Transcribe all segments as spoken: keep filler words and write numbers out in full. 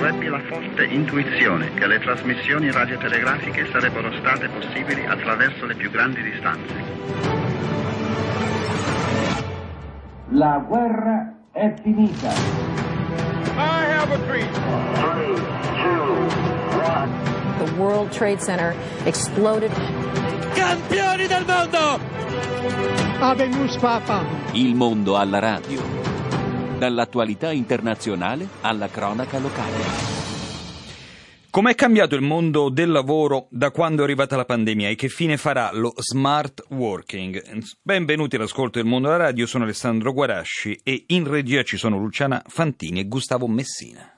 ebbi la forte intuizione che le trasmissioni radiotelegrafiche sarebbero state possibili attraverso le più grandi distanze. La guerra è finita. I have a dream. three, two, one. The World Trade Center exploded. Campioni del mondo! Habemus Papa. Il mondo alla radio. Dall'attualità internazionale alla cronaca locale. Com'è cambiato il mondo del lavoro da quando è arrivata la pandemia e che fine farà lo smart working? Benvenuti all'ascolto del mondo alla radio, sono Alessandro Guarasci e in regia ci sono Luciana Fantini e Gustavo Messina.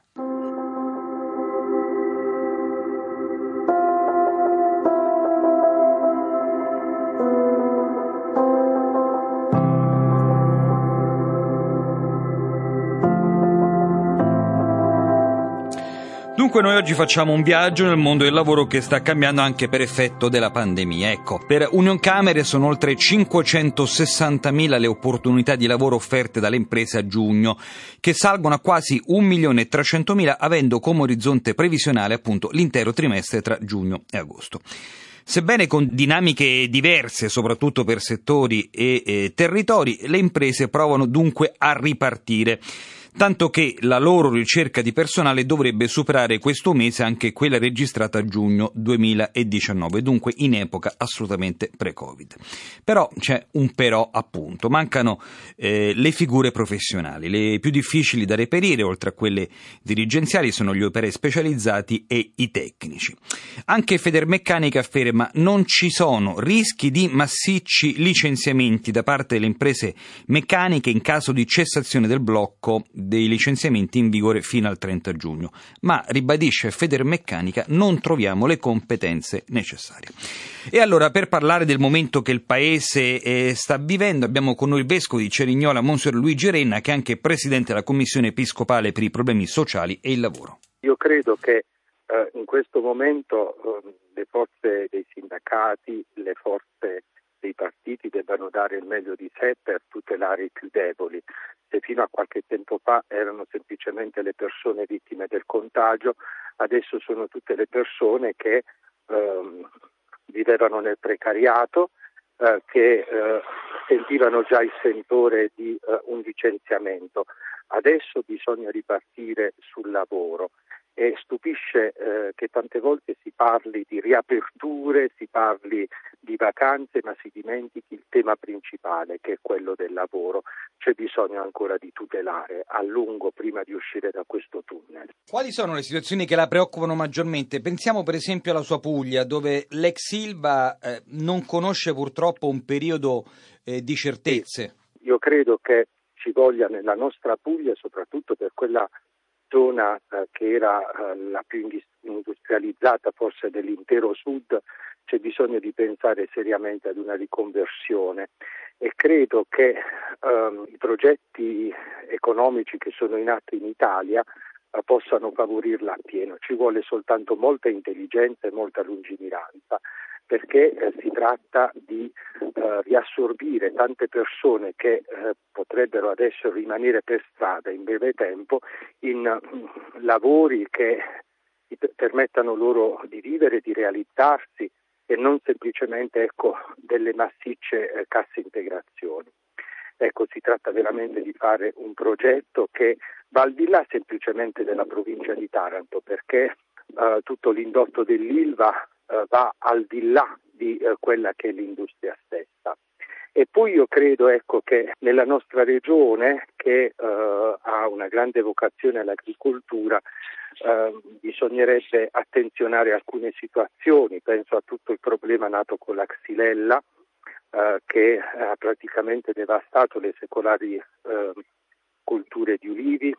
Dunque noi oggi facciamo un viaggio nel mondo del lavoro che sta cambiando anche per effetto della pandemia. Ecco, per Unioncamere sono oltre cinquecentosessantamila le opportunità di lavoro offerte dalle imprese a giugno, che salgono a quasi un milione e trecentomila, avendo come orizzonte previsionale appunto l'intero trimestre tra giugno e agosto. Sebbene con dinamiche diverse, soprattutto per settori e eh, territori, le imprese provano dunque a ripartire, tanto che la loro ricerca di personale dovrebbe superare questo mese anche quella registrata a giugno duemiladiciannove, dunque in epoca assolutamente pre-Covid. Però c'è un però appunto, mancano eh, le figure professionali, le più difficili da reperire, oltre a quelle dirigenziali, sono gli operai specializzati e i tecnici. Anche Federmeccanica afferma non ci sono rischi di massicci licenziamenti da parte delle imprese meccaniche in caso di cessazione del blocco dei licenziamenti in vigore fino al trenta giugno, ma ribadisce Federmeccanica non troviamo le competenze necessarie. E allora, per parlare del momento che il Paese eh, sta vivendo, abbiamo con noi il vescovo di Cerignola, Monsignor Luigi Renna, che è anche presidente della Commissione Episcopale per i problemi sociali e il lavoro. Io credo che eh, in questo momento eh, le forze dei sindacati, le forze dei partiti debbano dare il meglio di sé per tutelare i più deboli. Se fino a qualche tempo fa erano semplicemente le persone vittime del contagio, adesso sono tutte le persone che ehm, vivevano nel precariato, eh, che eh, sentivano già il sentore di eh, un licenziamento. Adesso bisogna ripartire sul lavoro. E stupisce eh, che tante volte si parli di riaperture, si parli di vacanze, ma si dimentichi il tema principale, che è quello del lavoro. C'è bisogno ancora di tutelare a lungo prima di uscire da questo tunnel. Quali sono le situazioni che la preoccupano maggiormente? Pensiamo per esempio alla sua Puglia, dove l'ex Ilva eh, non conosce purtroppo un periodo eh, di certezze. Sì, io credo che ci voglia nella nostra Puglia, soprattutto per quella zona eh, che era eh, la più industrializzata forse dell'intero sud, c'è bisogno di pensare seriamente ad una riconversione e credo che ehm, i progetti economici che sono in atto in Italia eh, possano favorirla appieno. Ci vuole soltanto molta intelligenza e molta lungimiranza, perché eh, si tratta di eh, riassorbire tante persone che eh, potrebbero adesso rimanere per strada in breve tempo in uh, lavori che permettano loro di vivere, di realizzarsi e non semplicemente ecco, delle massicce eh, casse integrazioni. Ecco, si tratta veramente di fare un progetto che va al di là semplicemente della provincia di Taranto, perché uh, tutto l'indotto dell'Ilva uh, va al di là di uh, quella che è l'industria stessa. E poi io credo ecco, che nella nostra regione, che uh, ha una grande vocazione all'agricoltura, uh, bisognerebbe attenzionare alcune situazioni. Penso a tutto il problema nato con la xylella, uh, che ha praticamente devastato le secolari uh, colture di ulivi.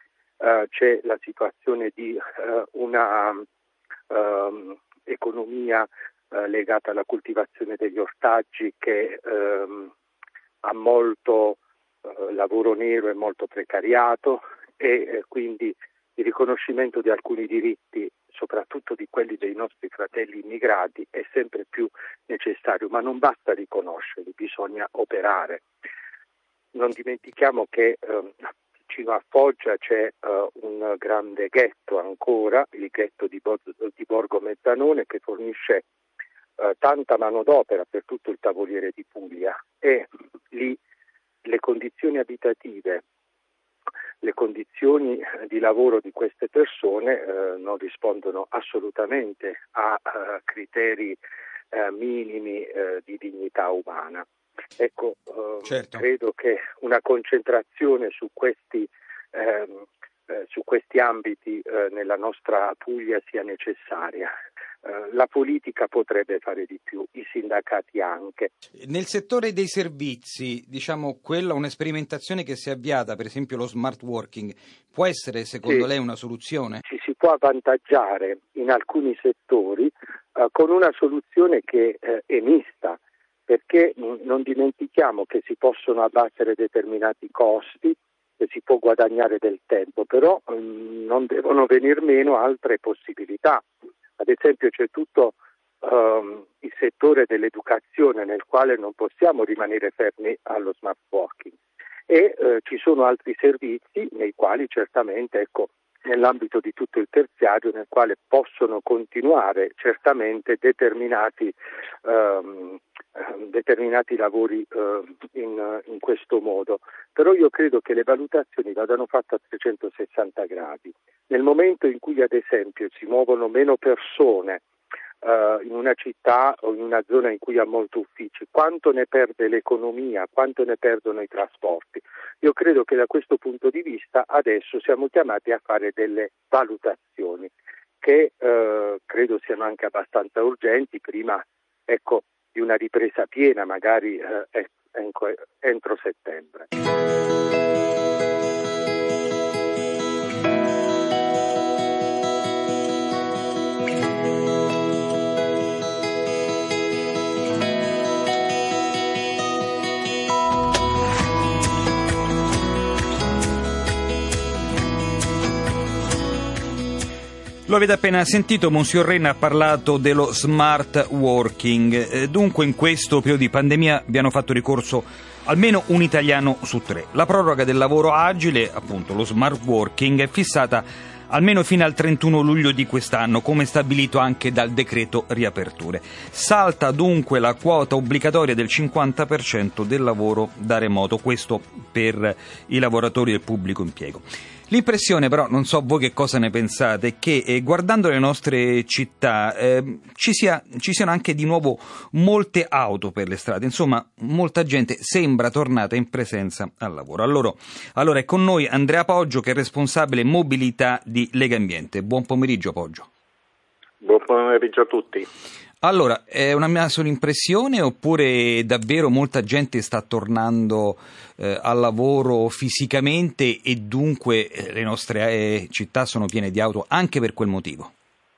Uh, c'è la situazione di uh, una uh, economia legata alla coltivazione degli ortaggi che ehm, ha molto eh, lavoro nero e molto precariato e eh, quindi il riconoscimento di alcuni diritti, soprattutto di quelli dei nostri fratelli immigrati, è sempre più necessario, ma non basta riconoscerli, bisogna operare. Non dimentichiamo che eh, vicino a Foggia c'è uh, un grande ghetto ancora, il ghetto di, Bo- di Borgo Mezzanone, che fornisce uh, tanta manodopera per tutto il Tavoliere di Puglia, e lì le condizioni abitative, le condizioni di lavoro di queste persone uh, non rispondono assolutamente a uh, criteri uh, minimi uh, di dignità umana. Ecco, uh, certo. Credo che una concentrazione su questi, ehm, eh, su questi ambiti eh, nella nostra Puglia sia necessaria. Uh, la politica potrebbe fare di più, i sindacati anche. Nel settore dei servizi, diciamo, quella un'esperimentazione che si è avviata, per esempio lo smart working, può essere secondo sì. lei una soluzione? Ci si può avvantaggiare in alcuni settori uh, con una soluzione che uh, è mista, perché non dimentichiamo che si possono abbattere determinati costi, che si può guadagnare del tempo, però mh, non devono venir meno altre possibilità. Ad esempio c'è tutto um, il settore dell'educazione, nel quale non possiamo rimanere fermi allo smart working, e eh, ci sono altri servizi nei quali certamente, ecco, nell'ambito di tutto il terziario, nel quale possono continuare certamente determinati um, determinati lavori uh, in, in questo modo. Però io credo che le valutazioni vadano fatte a trecentosessanta gradi. Nel momento in cui ad esempio si muovono meno persone uh, in una città o in una zona in cui ha molti uffici, quanto ne perde l'economia, quanto ne perdono i trasporti? Io credo che da questo punto di vista adesso siamo chiamati a fare delle valutazioni che uh, credo siano anche abbastanza urgenti, prima, ecco, di una ripresa piena, magari eh, entro settembre. Lo avete appena sentito, Monsignor Renna ha parlato dello smart working. Eh, dunque in questo periodo di pandemia vi hanno fatto ricorso almeno un italiano su tre. La proroga del lavoro agile, appunto lo smart working, è fissata almeno fino al trentuno luglio di quest'anno, come stabilito anche dal decreto riaperture. Salta dunque la quota obbligatoria del cinquanta per cento del lavoro da remoto, questo per i lavoratori del pubblico impiego. L'impressione però, non so voi che cosa ne pensate, è che eh, guardando le nostre città eh, ci, sia, ci siano anche di nuovo molte auto per le strade, insomma molta gente sembra tornata in presenza al lavoro. Allora, allora è con noi Andrea Poggio, che è responsabile mobilità di Legambiente. Buon pomeriggio Poggio. Buon pomeriggio a tutti. Allora, è una mia sola impressione oppure davvero molta gente sta tornando eh, al lavoro fisicamente e dunque eh, le nostre eh, città sono piene di auto anche per quel motivo?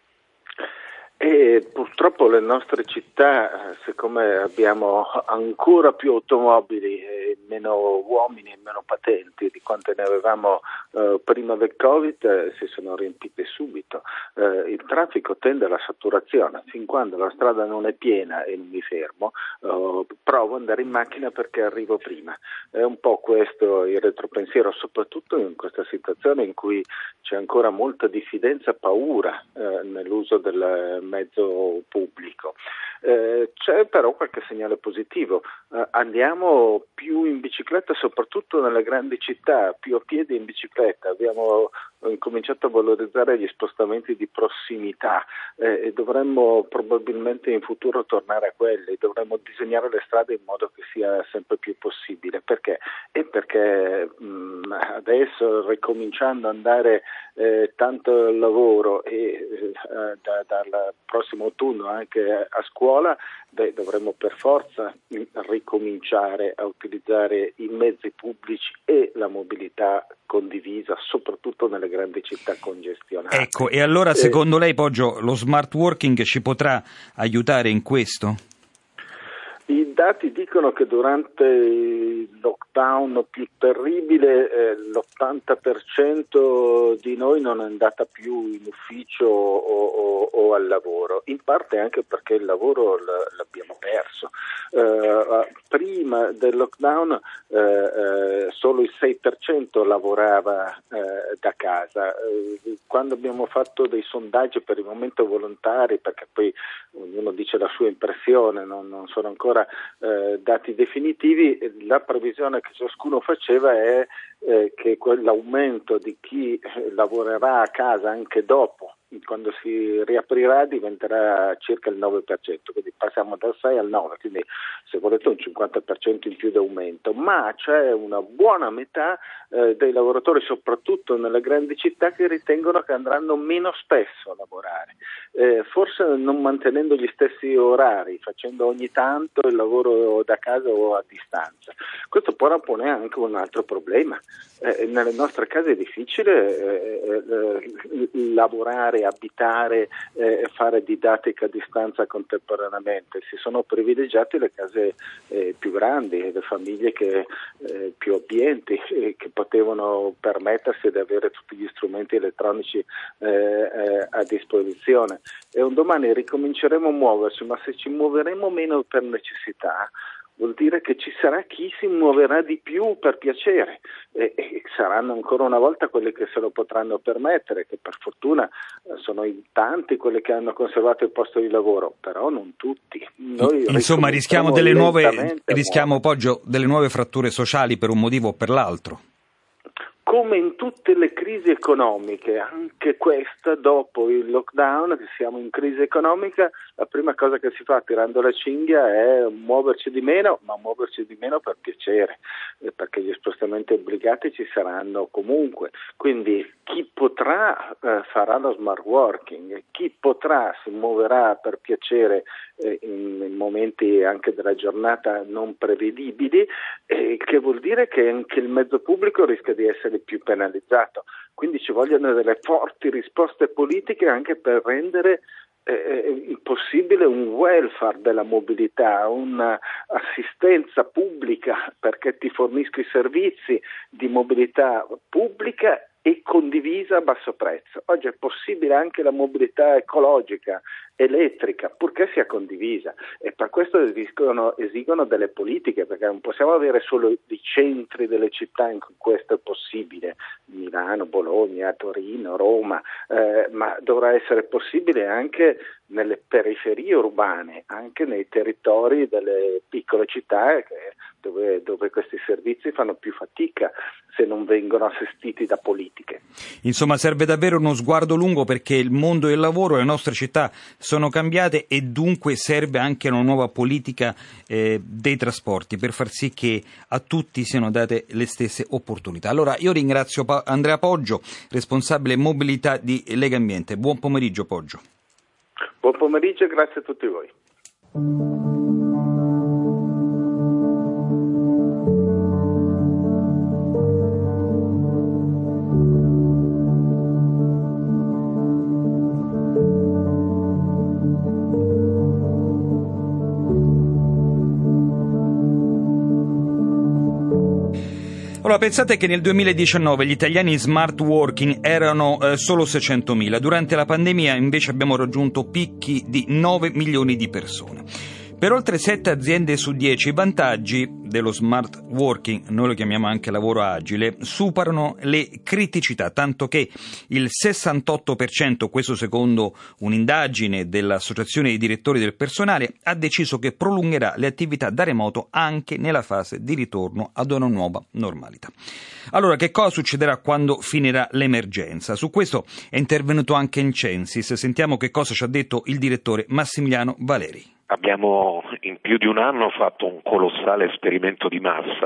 E purtroppo le nostre città, siccome abbiamo ancora più automobili e meno uomini e meno patenti di quante ne avevamo eh, prima del Covid, eh, si sono riempite subito. Eh, il traffico tende alla saturazione. Fin quando la strada non è piena e non mi fermo, eh, provo ad andare in macchina perché arrivo prima. È un po' questo il retropensiero, soprattutto in questa situazione in cui c'è ancora molta diffidenza, paura eh, nell'uso del mezzo pubblico. Eh, c'è però qualche segnale positivo, eh, andiamo più in bicicletta soprattutto nelle grandi città, più a piedi in bicicletta, abbiamo incominciato a valorizzare gli spostamenti di prossimità eh, e dovremmo probabilmente in futuro tornare a quelli, dovremmo disegnare le strade in modo che sia sempre più possibile. Perché? E perché mh, adesso ricominciando ad andare eh, tanto al lavoro e eh, da, dal prossimo autunno anche a scuola, beh, dovremmo per forza ricominciare a utilizzare i mezzi pubblici e la mobilità condivisa, soprattutto nelle grandi città congestionate. Ecco, e allora secondo eh, lei, Poggio, lo smart working ci potrà aiutare in questo? I dati dicono che durante il lockdown più terribile eh, l'ottanta per cento di noi non è andata più in ufficio o, o, o al lavoro, in parte anche perché il lavoro l- l'abbiamo perso. Eh, prima del lockdown eh, eh, solo il sei per cento lavorava eh, da casa. Eh, quando abbiamo fatto dei sondaggi per il momento volontari, perché poi ognuno dice la sua impressione, non, non sono ancora Eh, dati definitivi, la previsione che ciascuno faceva è eh, che quell'aumento di chi eh, lavorerà a casa anche dopo, quando si riaprirà, diventerà circa il nove per cento, quindi passiamo dal sei al nove, quindi se volete un cinquanta per cento in più di aumento, ma c'è una buona metà eh, dei lavoratori, soprattutto nelle grandi città, che ritengono che andranno meno spesso a lavorare, eh, forse non mantenendo gli stessi orari, facendo ogni tanto il lavoro da casa o a distanza. Questo però pone anche un altro problema. Eh, nelle nostre case è difficile eh, eh, lavorare, abitare e eh, fare didattica a distanza contemporaneamente. Si sono privilegiate le case eh, più grandi, le famiglie che, eh, più abbienti, eh, che potevano permettersi di avere tutti gli strumenti elettronici eh, eh, a disposizione. E un domani ricominceremo a muoverci, ma se ci muoveremo meno per necessità, vuol dire che ci sarà chi si muoverà di più per piacere e, e saranno ancora una volta quelli che se lo potranno permettere, che per fortuna eh, sono in tanti quelli che hanno conservato il posto di lavoro, però non tutti. Noi Insomma, rischiamo delle nuove rischiamo Poggio delle nuove fratture sociali per un motivo o per l'altro. Come in tutte le crisi economiche, anche questa dopo il lockdown, che siamo in crisi economica, la prima cosa che si fa tirando la cinghia è muoverci di meno, ma muoverci di meno per piacere, perché gli spostamenti obbligati ci saranno comunque. Quindi chi potrà eh, farà lo smart working, chi potrà si muoverà per piacere eh, in, in momenti anche della giornata non prevedibili, eh, che vuol dire che anche il mezzo pubblico rischia di essere più penalizzato, quindi ci vogliono delle forti risposte politiche anche per rendere eh, possibile un welfare della mobilità, un'assistenza pubblica perché ti fornisco i servizi di mobilità pubblica e condivisa a basso prezzo. Oggi è possibile anche la mobilità ecologica, elettrica, purché sia condivisa, e per questo esigono, esigono delle politiche, perché non possiamo avere solo i centri delle città in cui questo è possibile, Milano, Bologna, Torino, Roma, eh, ma dovrà essere possibile anche nelle periferie urbane, anche nei territori delle piccole città che, dove, dove questi servizi fanno più fatica se non vengono assistiti da politiche. Insomma, serve davvero uno sguardo lungo, perché il mondo del lavoro e le nostre città sono cambiate e dunque serve anche una nuova politica eh, dei trasporti per far sì che a tutti siano date le stesse opportunità. Allora io ringrazio pa- Andrea Poggio, responsabile mobilità di Legambiente. Buon pomeriggio Poggio. Buon pomeriggio e grazie a tutti voi. Allora, pensate che nel duemiladiciannove gli italiani in smart working erano eh, solo seicentomila, durante la pandemia invece abbiamo raggiunto picchi di nove milioni di persone. Per oltre sette aziende su dieci i vantaggi dello smart working, noi lo chiamiamo anche lavoro agile, superano le criticità, tanto che il sessantotto per cento, questo secondo un'indagine dell'Associazione dei direttori del personale, ha deciso che prolungherà le attività da remoto anche nella fase di ritorno ad una nuova normalità. Allora, che cosa succederà quando finirà l'emergenza? Su questo è intervenuto anche in Censis. Sentiamo che cosa ci ha detto il direttore Massimiliano Valeri. Abbiamo in più di un anno fatto un colossale esperimento di massa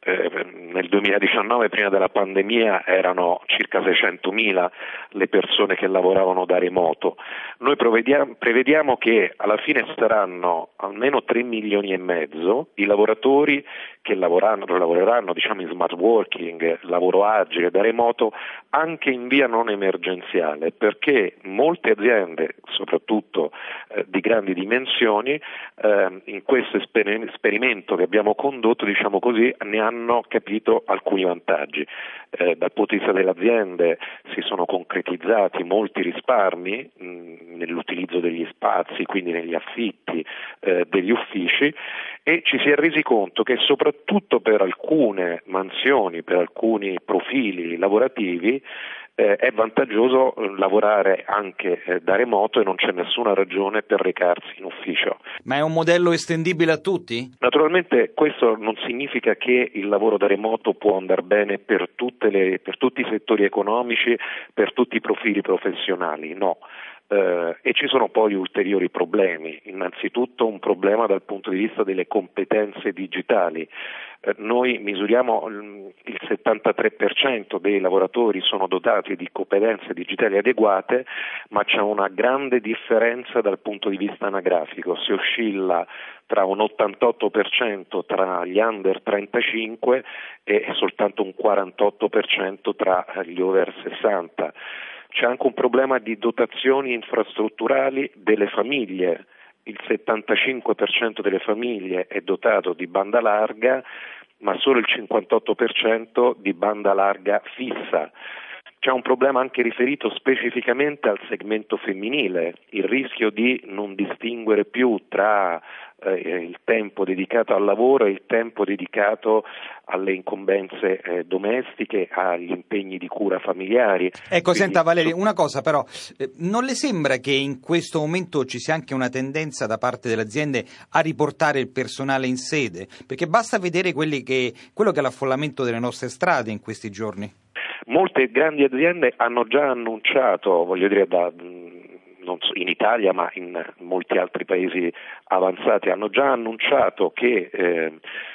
eh, nel duemiladiciannove, prima della pandemia, erano circa seicentomila le persone che lavoravano da remoto. Noi prevediamo, prevediamo che alla fine saranno almeno tre milioni e mezzo i lavoratori che lavoreranno, lavoreranno diciamo in smart working, lavoro agile da remoto, anche in via non emergenziale, perché molte aziende, soprattutto eh, di grandi dimensioni, eh, in questo esper- esperimento che abbiamo condotto, diciamo così, ne hanno capito alcuni vantaggi. Eh, dal punto di vista delle aziende si sono concretizzati molti risparmi mh, nell'utilizzo degli spazi, quindi negli affitti eh, degli uffici, e ci si è resi conto che soprattutto per alcune mansioni, per alcuni profili lavorativi, eh, è vantaggioso lavorare anche eh, da remoto e non c'è nessuna ragione per recarsi in ufficio. Ma è un modello estendibile a tutti? Naturalmente questo non significa che il lavoro da remoto può andare bene per tutte le, per tutti i settori economici, per tutti i profili professionali, no. Uh, e ci sono poi ulteriori problemi, innanzitutto un problema dal punto di vista delle competenze digitali. Uh, noi misuriamo um, il settantatré per cento dei lavoratori sono dotati di competenze digitali adeguate, ma c'è una grande differenza dal punto di vista anagrafico, si oscilla tra un ottantotto per cento tra gli under trentacinque e soltanto un quarantotto per cento tra gli over sessanta. C'è anche un problema di dotazioni infrastrutturali delle famiglie. Il settantacinque per cento delle famiglie è dotato di banda larga, ma solo il cinquantotto per cento di banda larga fissa. C'è un problema anche riferito specificamente al segmento femminile, il rischio di non distinguere più tra eh, il tempo dedicato al lavoro e il tempo dedicato alle incombenze eh, domestiche, agli impegni di cura familiari. Ecco, Quindi, senta Valerio, una cosa però, eh, non le sembra che in questo momento ci sia anche una tendenza da parte delle aziende a riportare il personale in sede? Perché basta vedere quelli che, quello che è l'affollamento delle nostre strade in questi giorni. Molte grandi aziende hanno già annunciato, voglio dire, da, non so, in Italia ma in molti altri paesi avanzati, hanno già annunciato che eh,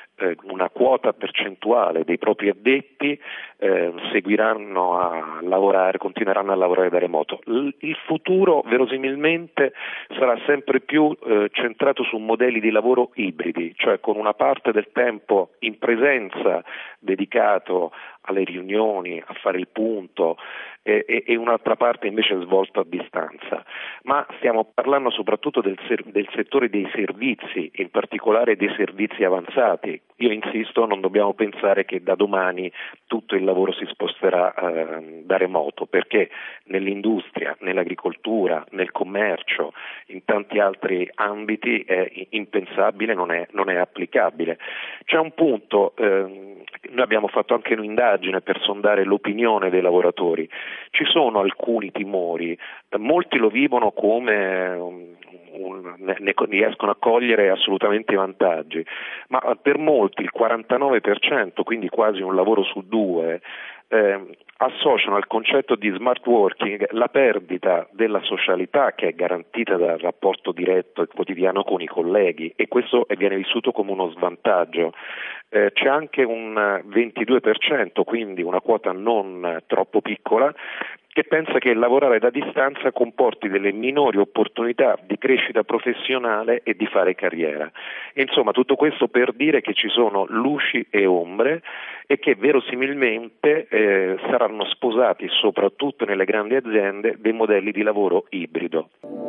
una quota percentuale dei propri addetti eh, seguiranno a lavorare, continueranno a lavorare da remoto. L- il futuro verosimilmente sarà sempre più eh, centrato su modelli di lavoro ibridi, cioè con una parte del tempo in presenza dedicato alle riunioni, a fare il punto e, e, e un'altra parte invece svolta a distanza. Ma stiamo parlando soprattutto del, ser- del settore dei servizi, in particolare dei servizi avanzati. Io insisto, non dobbiamo pensare che da domani tutto il lavoro si sposterà eh, da remoto, perché nell'industria, nell'agricoltura, nel commercio, in tanti altri ambiti è impensabile, non è, non è applicabile. C'è un punto, eh, noi abbiamo fatto anche un'indagine per sondare l'opinione dei lavoratori. Ci sono alcuni timori, molti lo vivono come un, un, ne, ne riescono a cogliere assolutamente i vantaggi, ma per molti, il quarantanove per cento, quindi quasi un lavoro su due, eh, associano al concetto di smart working la perdita della socialità che è garantita dal rapporto diretto e quotidiano con i colleghi, e questo viene vissuto come uno svantaggio. Eh, c'è anche un ventidue per cento, quindi una quota non troppo piccola, che pensa che lavorare da distanza comporti delle minori opportunità di crescita professionale e di fare carriera. E insomma, tutto questo per dire che ci sono luci e ombre e che verosimilmente eh, saranno sposati soprattutto nelle grandi aziende dei modelli di lavoro ibrido.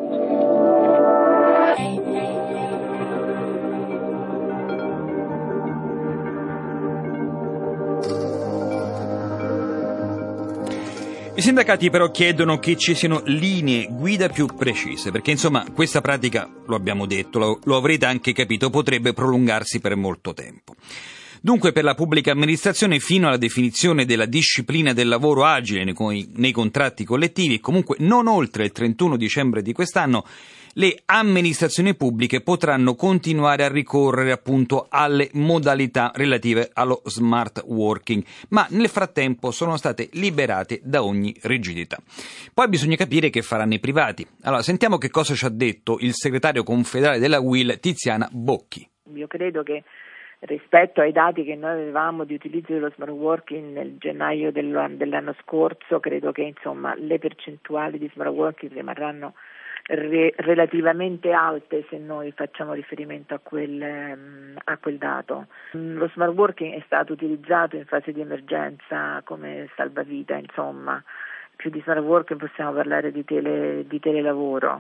I sindacati però chiedono che ci siano linee guida più precise, perché insomma questa pratica, lo abbiamo detto, lo, lo avrete anche capito, potrebbe prolungarsi per molto tempo. Dunque per la pubblica amministrazione fino alla definizione della disciplina del lavoro agile nei, nei contratti collettivi e comunque non oltre il trentuno dicembre di quest'anno, le amministrazioni pubbliche potranno continuare a ricorrere appunto alle modalità relative allo smart working, ma nel frattempo sono state liberate da ogni rigidità. Poi bisogna capire che faranno i privati. Allora sentiamo che cosa ci ha detto il segretario confederale della U I L, Tiziana Bocchi. Io credo che rispetto ai dati che noi avevamo di utilizzo dello smart working nel gennaio dell'anno scorso, credo che insomma le percentuali di smart working rimarranno re- relativamente alte se noi facciamo riferimento a quel, a quel dato. Lo smart working è stato utilizzato in fase di emergenza come salvavita, insomma, più di smart working possiamo parlare di, tele, di telelavoro.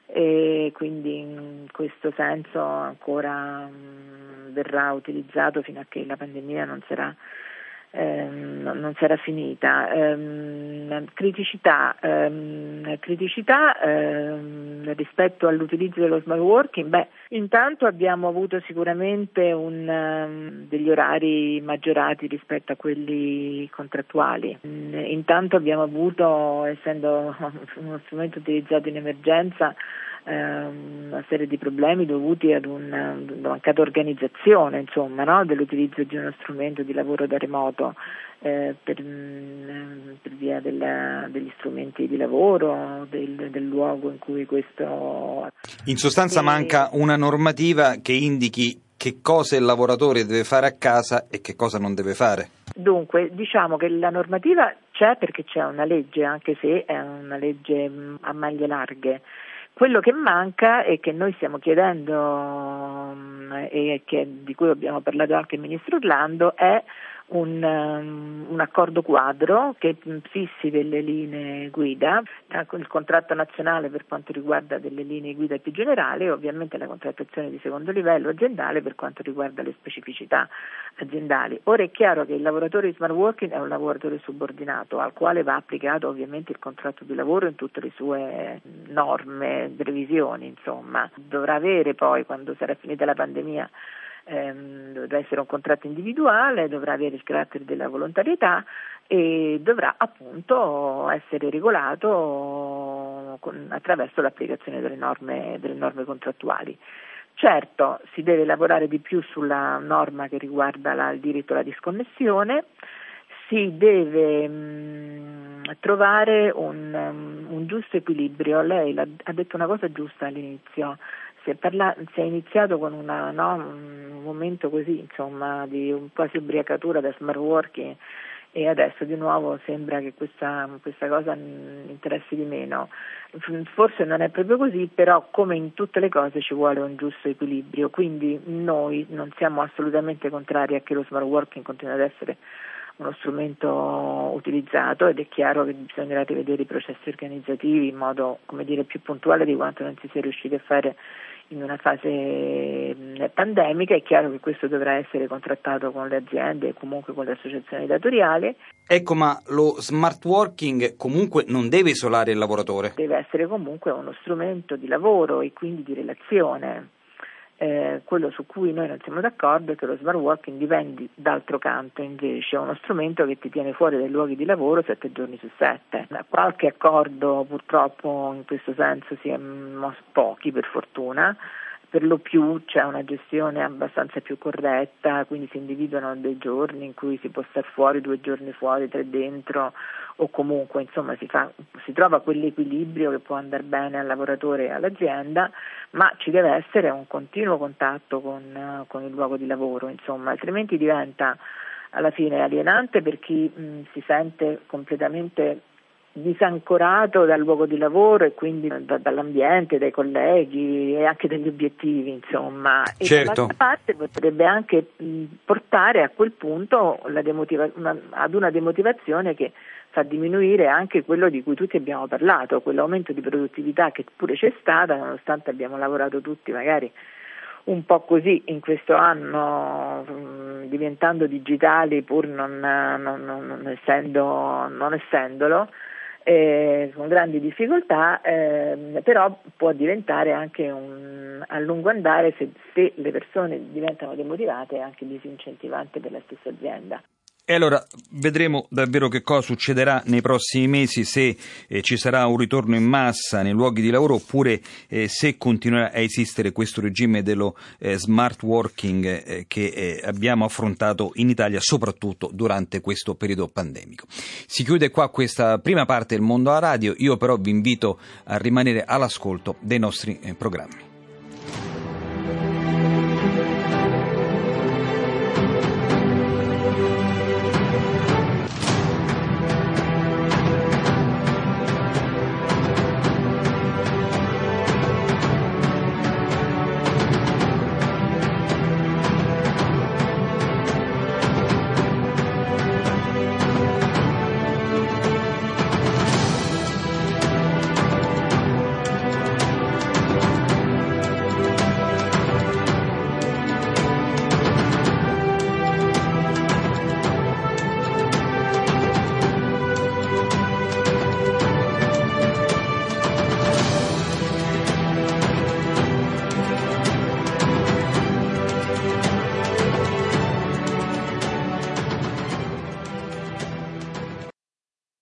E quindi in questo senso ancora mh, verrà utilizzato fino a che la pandemia non sarà ehm, non sarà finita. Ehm, criticità ehm, criticità ehm, rispetto all'utilizzo dello smart working, beh, intanto abbiamo avuto sicuramente un, um, degli orari maggiorati rispetto a quelli contrattuali. Intanto abbiamo avuto, essendo uno strumento utilizzato in emergenza, una serie di problemi dovuti ad una mancata organizzazione, insomma, no? dell'utilizzo di uno strumento di lavoro da remoto eh, per, per via della, degli strumenti di lavoro, del, del luogo in cui questo... In sostanza e... manca una normativa che indichi che cosa il lavoratore deve fare a casa e che cosa non deve fare. Dunque, diciamo che la normativa c'è perché c'è una legge, anche se è una legge a maglie larghe. Quello che manca e che noi stiamo chiedendo e che, di cui abbiamo parlato anche il Ministro Orlando è un, um, un accordo quadro che fissi delle linee guida, il contratto nazionale per quanto riguarda delle linee guida più generali e ovviamente la contrattazione di secondo livello aziendale per quanto riguarda le specificità aziendali. Ora è chiaro che il lavoratore di smart working è un lavoratore subordinato al quale va applicato ovviamente il contratto di lavoro in tutte le sue norme, previsioni, insomma. Dovrà avere poi, quando sarà finita la pandemia, ehm, dovrà essere un contratto individuale, dovrà avere il carattere della volontarietà e dovrà appunto essere regolato con, attraverso l'applicazione delle norme, delle norme contrattuali. Certo, si deve lavorare di più sulla norma che riguarda la, il diritto alla disconnessione, si deve mh, trovare un, um, un giusto equilibrio. Lei ha detto una cosa giusta all'inizio, si è, parla, si è iniziato con una, no, un momento così, insomma, di un quasi ubriacatura da smart working e adesso di nuovo sembra che questa, questa cosa interessi di meno. Forse non è proprio così, però come in tutte le cose ci vuole un giusto equilibrio, quindi noi non siamo assolutamente contrari a che lo smart working continui ad essere uno strumento utilizzato ed è chiaro che bisognerà rivedere i processi organizzativi in modo, come dire, più puntuale di quanto non si sia riusciti a fare in una fase pandemica. È chiaro che questo dovrà essere contrattato con le aziende e comunque con le associazioni datoriali. Ecco, ma lo smart working comunque non deve isolare il lavoratore. Deve essere comunque uno strumento di lavoro e quindi di relazione. Eh, quello su cui noi non siamo d'accordo è che lo smart working diventi d'altro canto invece uno strumento che ti tiene fuori dai luoghi di lavoro sette giorni su sette. Qualche accordo purtroppo in questo senso si è mosso, pochi per fortuna, per lo più c'è una gestione abbastanza più corretta, quindi si individuano dei giorni in cui si può star fuori, due giorni fuori, tre dentro, o comunque insomma si, fa, si trova quell'equilibrio che può andare bene al lavoratore e all'azienda, ma ci deve essere un continuo contatto con, con il luogo di lavoro, insomma, altrimenti diventa alla fine alienante per chi mh, si sente completamente disancorato dal luogo di lavoro e quindi da, dall'ambiente, dai colleghi e anche dagli obiettivi, insomma. E certo. Dall'altra parte potrebbe anche mh, portare a quel punto la demotiva- una, ad una demotivazione che fa diminuire anche quello di cui tutti abbiamo parlato, quell'aumento di produttività che pure c'è stata, nonostante abbiamo lavorato tutti magari un po' così in questo anno, mh, diventando digitali pur non, non, non, non, essendo, non essendolo, eh, con grandi difficoltà, eh, però può diventare anche un, a lungo andare, se, se le persone diventano demotivate, anche disincentivante per la stessa azienda. E allora vedremo davvero che cosa succederà nei prossimi mesi, se eh, ci sarà un ritorno in massa nei luoghi di lavoro oppure eh, se continuerà a esistere questo regime dello eh, smart working eh, che eh, abbiamo affrontato in Italia soprattutto durante questo periodo pandemico. Si chiude qua questa prima parte del Mondo alla Radio, io però vi invito a rimanere all'ascolto dei nostri eh, programmi.